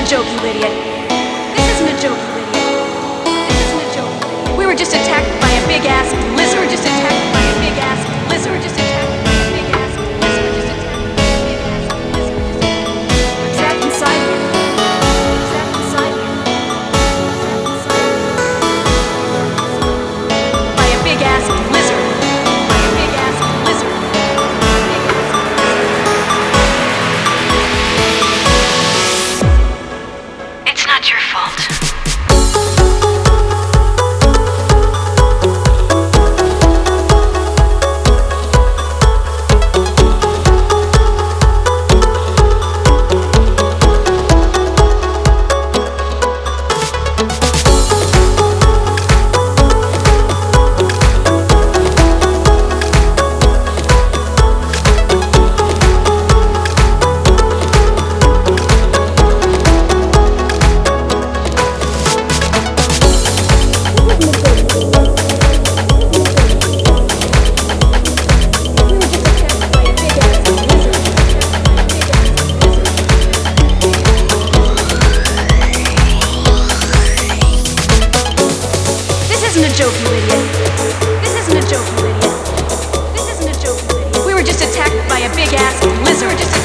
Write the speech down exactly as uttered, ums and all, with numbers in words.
joke, you idiot. This isn't a joke, you idiot. This isn't a joke, you idiot. We were just attacked by a big-ass lizard. We were just attacked by a big-ass lizard. We were just attacked by a big-ass lizard. We were just attacked by a big-ass lizard. We're trapped inside here. We're trapped inside here. We're trapped inside here. By a big-ass lizard. By a big-ass lizard. It's not your fault. This isn't a joke, you idiot. This isn't a joke, you idiot. This isn't a joke, you idiot. We were just attacked by a big-ass lizard.